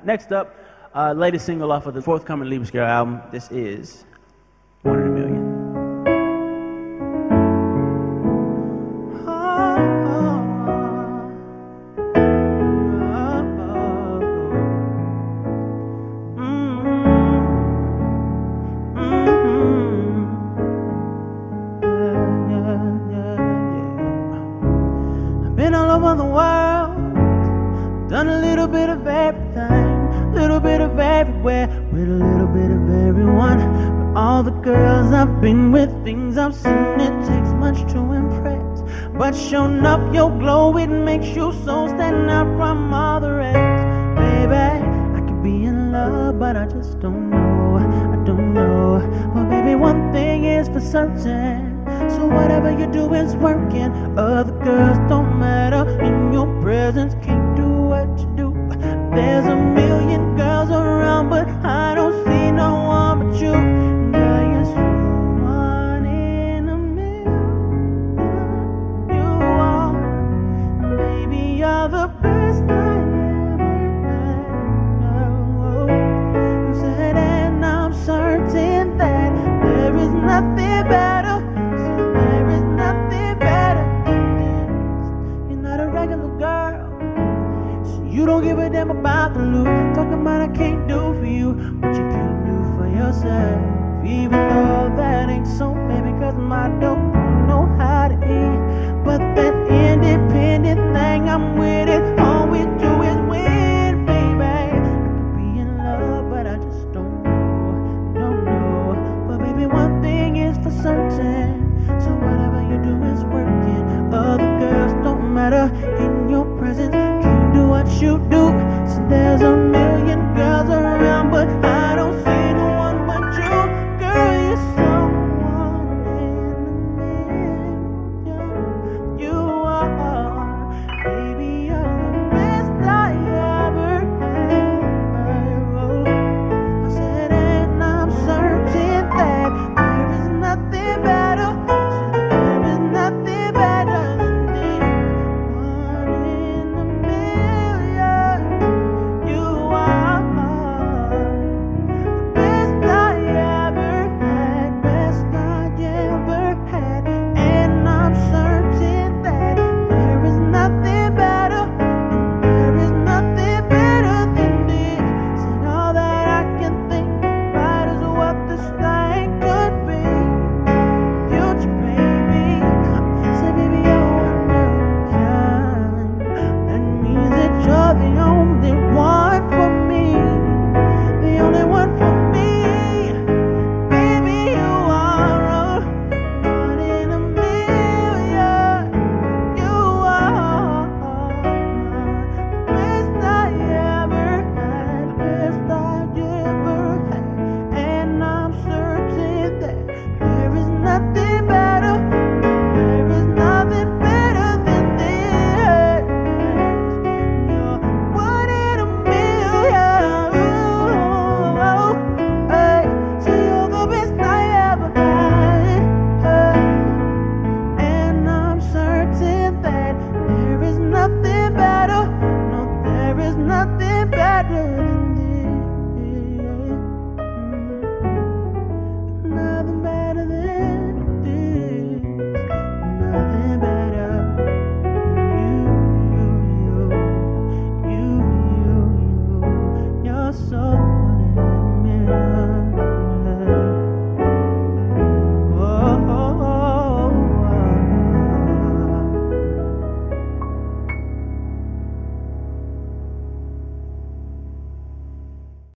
Next up, latest single off of the forthcoming Liebesgirl album. This is One in a Million. I've been all over the world, done a little bit of everything, little bit of everywhere, with a little bit of everyone. But all the girls I've been with, things I've seen, it takes much to impress. But sure enough, your glow, it makes you so stand out from all the rest. Baby, I could be in love, but I just don't know, I don't know. But baby, one thing is for certain, so whatever you do is working. Other girls don't matter, in your presence can't do what you do. There's a million girls around, but I don't see no one but you. Girl, you're so one in a million. You are, baby, you're the best I ever had. I said, and I'm certain that there is nothing better. There is nothing better than this. You're not a regular girl, so you don't give a damn about the loot. Talking about I can't do for you what you can't do for yourself. Even though that ain't so, baby, cause my dope don't know how to eat. But that independent thing, I'm with it. All we do is win, baby. I could be in love, but I just don't know. But baby, one thing is for certain, so whatever you do is working. Other girls don't matter, in your presence can't do what you do. So there's a million girls around, but I don't see no one but you. Girl, you're so one in a million. You are, baby, you're the best I ever had. I said, and I'm certain that there is nothing better. There is nothing better than this. One in a million. You are the best I ever had, best I ever had. And I'm certain that there is nothing better. There is nothing better than this. And all that I can think about is what this thing could be. Future, baby. Say, baby, you're one of a kind. That means that you're the only one for me. The only one for me. Baby, you are a one in a million. You are the best I ever had, best I ever had. And I'm certain that there is nothing better. There is nothing better than this. You're one in a million. Ooh, hey, so you're the best I ever had. And I'm certain that there is nothing better. No, there is nothing better than this. Nothing better than this. Nothing better than you. You're so